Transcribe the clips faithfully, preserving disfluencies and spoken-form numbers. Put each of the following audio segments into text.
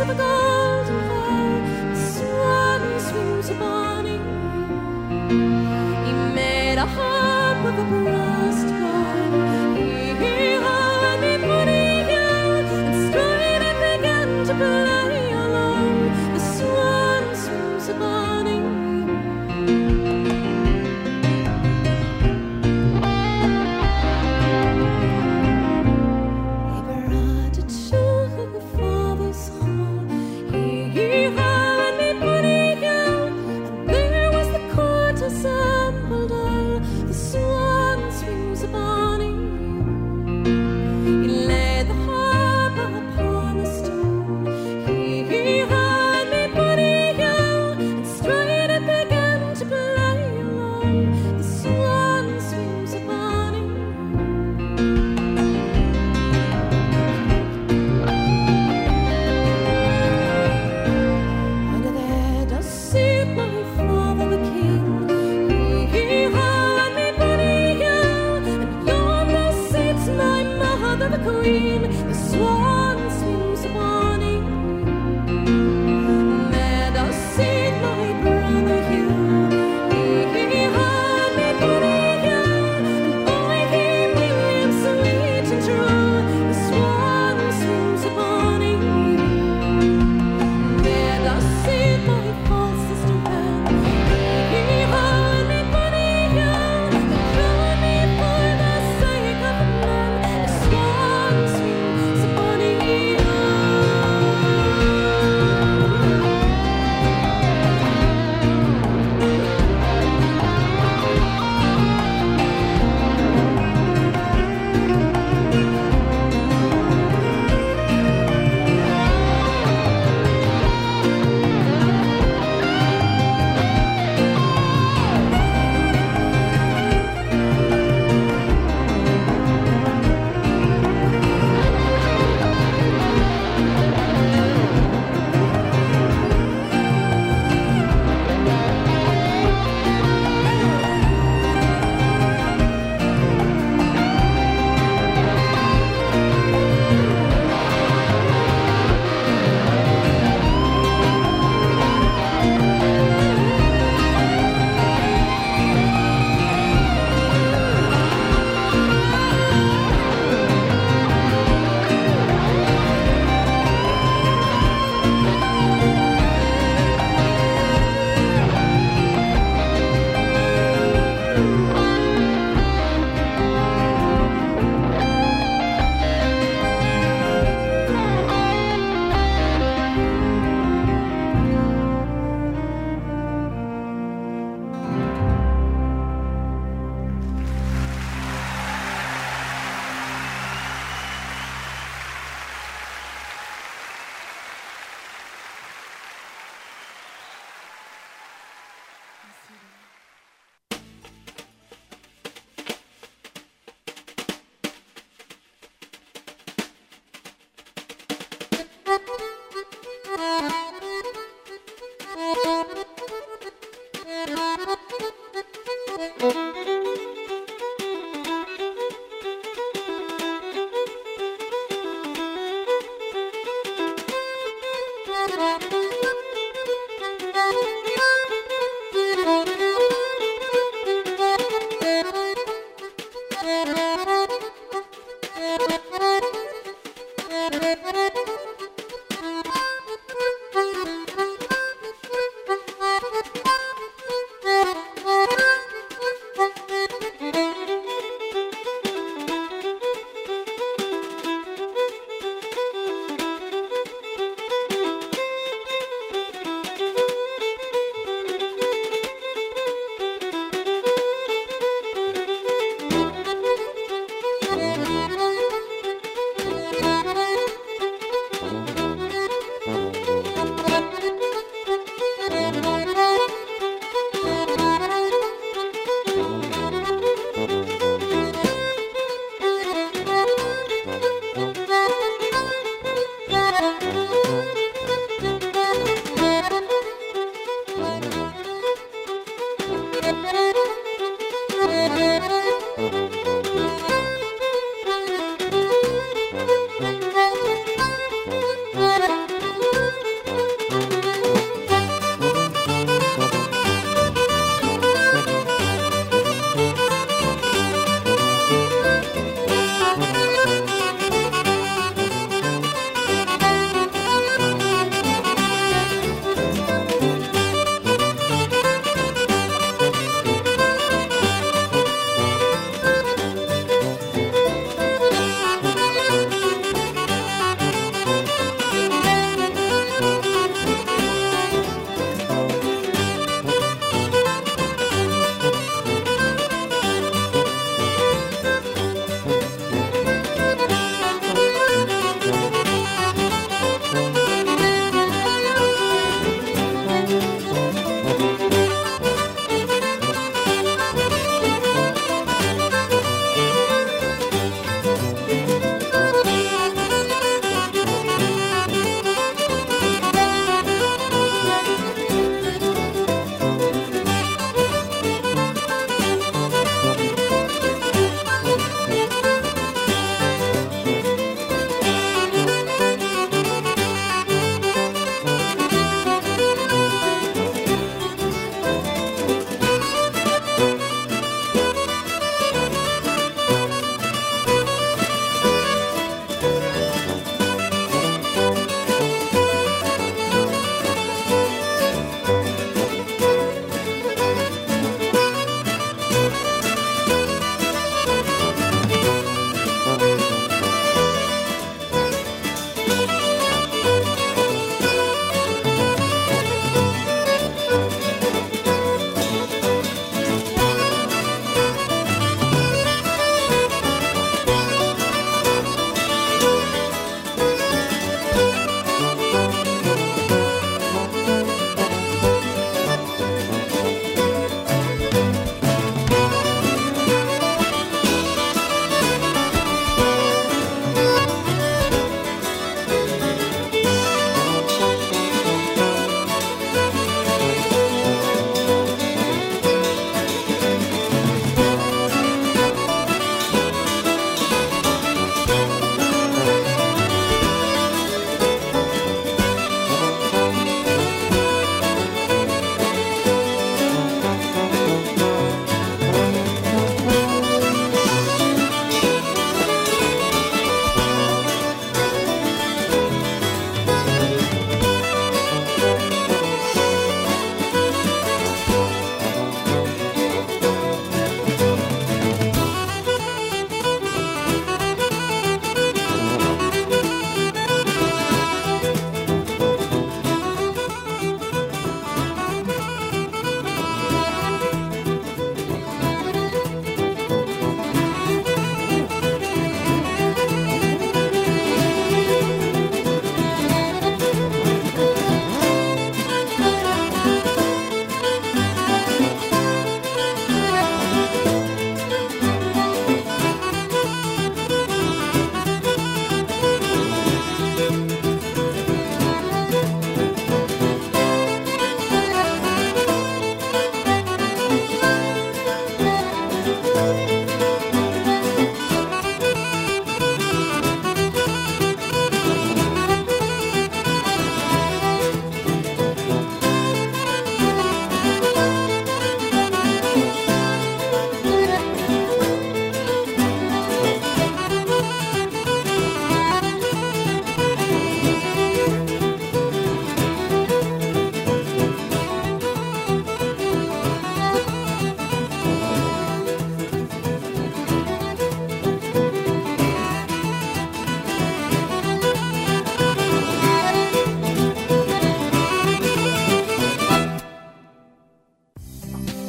of a golden hair, the swan swims upon him. He made a harp with a brass bar. He heard me putting out, and straight it began to play along. The swan swims upon him.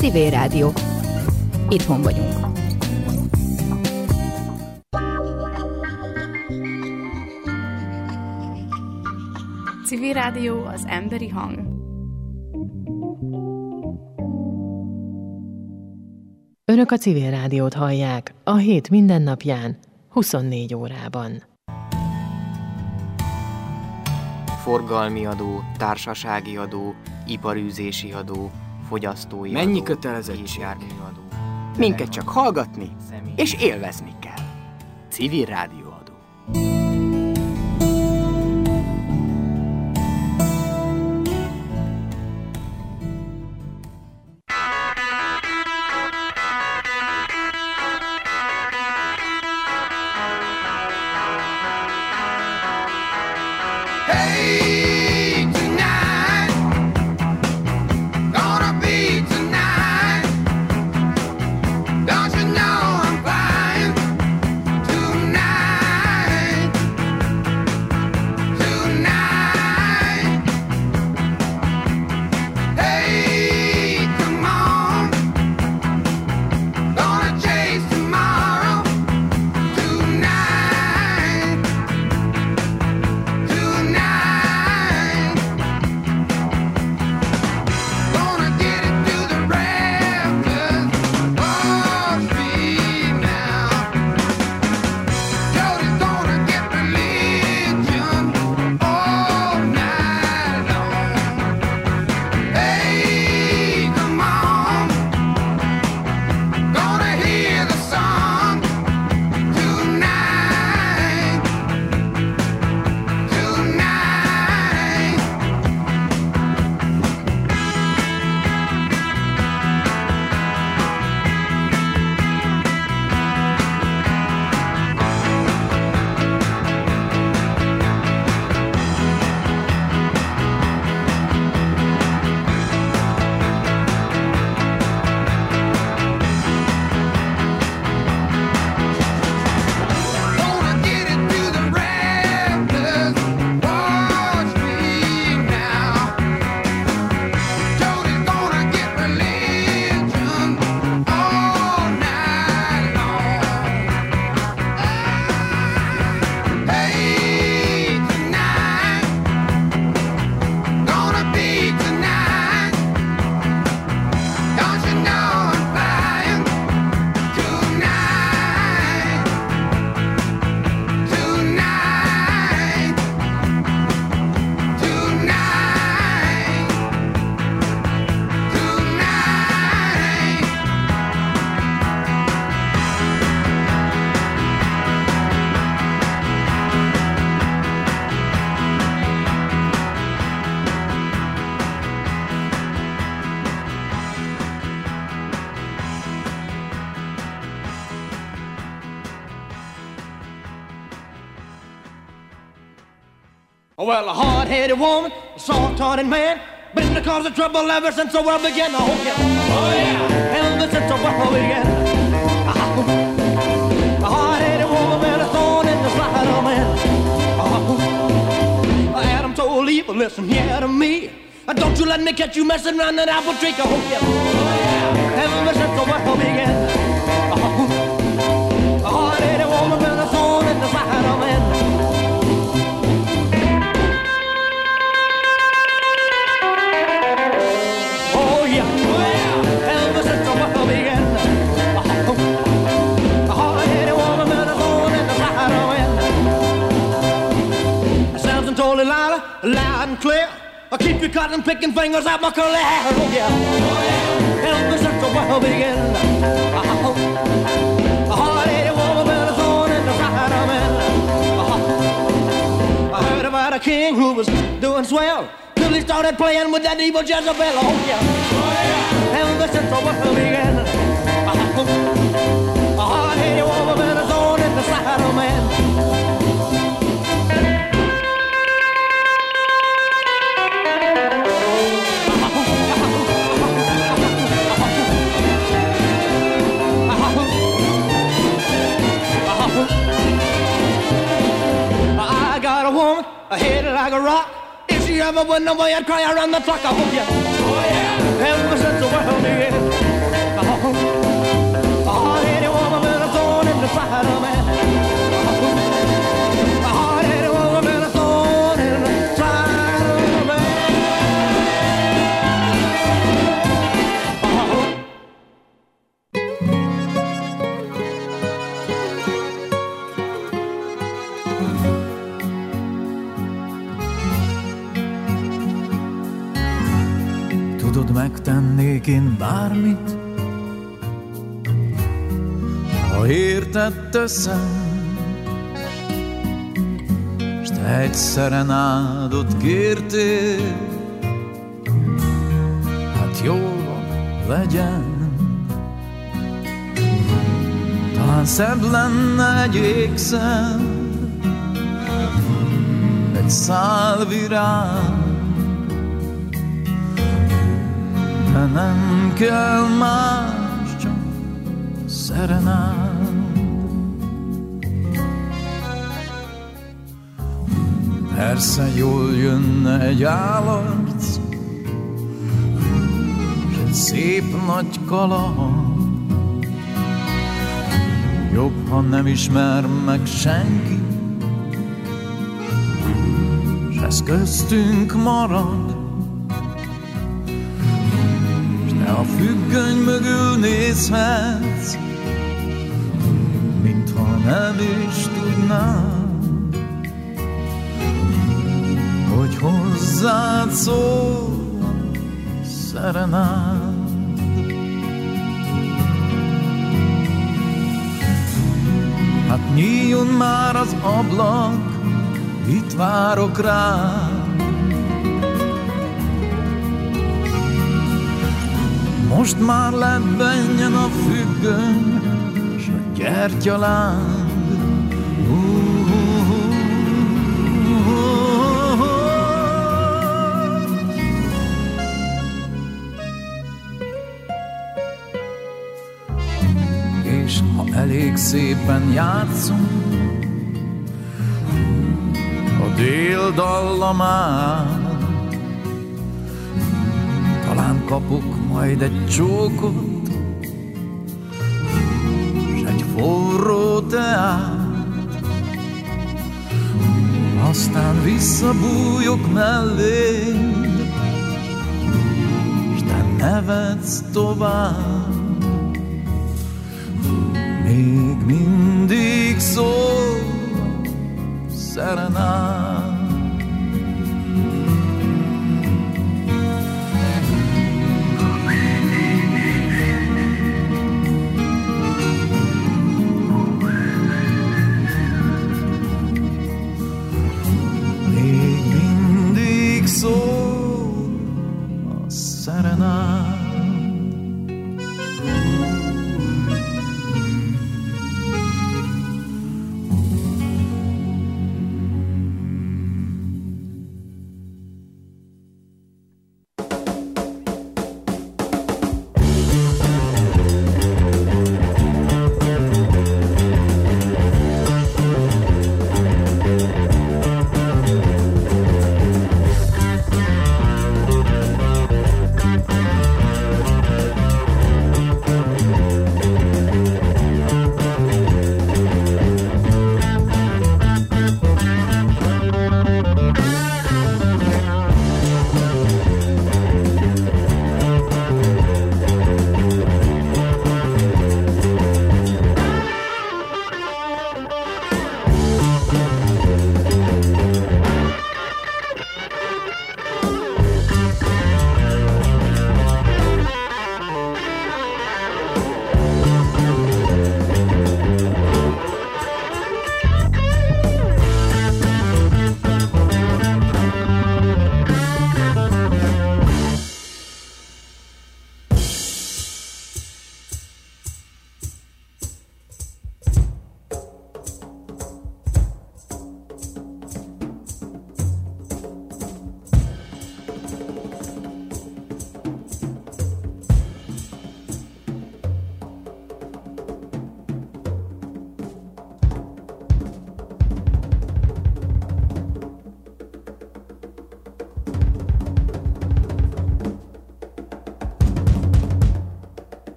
Civil Rádió. Itthon vagyunk. Civil Rádió, az emberi hang. Önök a Civil Rádiót hallják a hét mindennapján, huszonnégy órában. Forgalmi adó, társasági adó, iparűzési adó, fogyasztói Mennyi adó, kötelezettség? járműadó. Minket csak hallgatni személy- és élvezni kell. Civil Rádió adó. Well, a hard-headed woman, a soft-hearted man, been the cause of trouble ever since the world began. Oh yeah, oh yeah, ever since the world began. Uh-huh. A hard-headed woman, been a thorn in the side of man. Uh-huh. Adam told Eve, listen here to me. Don't you let me catch you messing around that apple tree. Oh yeah, oh yeah, ever since the world began. Uh-huh. A hard-headed woman, been a thorn in the side of man. Loud and clear, I'll keep you cutting, picking fingers out my curly hair. Oh yeah, oh yeah, ever since the world began. Uh-huh. A hard-headed woman with a thorn in the side of man. Uh-huh. I heard about a king who was doing swell till he started playing with that evil Jezebel. Oh yeah, oh yeah, ever since the world began. Uh-huh. A hard-headed woman with a thorn in the side of man. I hit it like a rock. If she ever went away, I'd cry around the clock. I hope you. Oh yeah. Ever since the world began. Tudod, megtennék én bármit, ha érted teszem, s te egy szerenádot kértél, hát jól van, legyen. Talán szebb lenne egy ékszer, egy szál virág, de nem kell más, csak szerenád. Persze jól jönne egy állarc, s egy szép nagy kaland. Jobb, ha nem ismer meg senki, s ez köztünk marad. S te a függöny mögül nézhetsz, mintha nem is tudnád, hogy hozzád szól a szerenád. Hát nyíljon már az ablak, itt várok rád. Most már lebbenjen a függöny, s a gyertyaláng. És ha elég szépen játszunk a dél dallamát, talán kapok majd egy csókot, s egy forró teát, aztán visszabújok melléd, s te nevetsz tovább. Még mindig szól szerenád.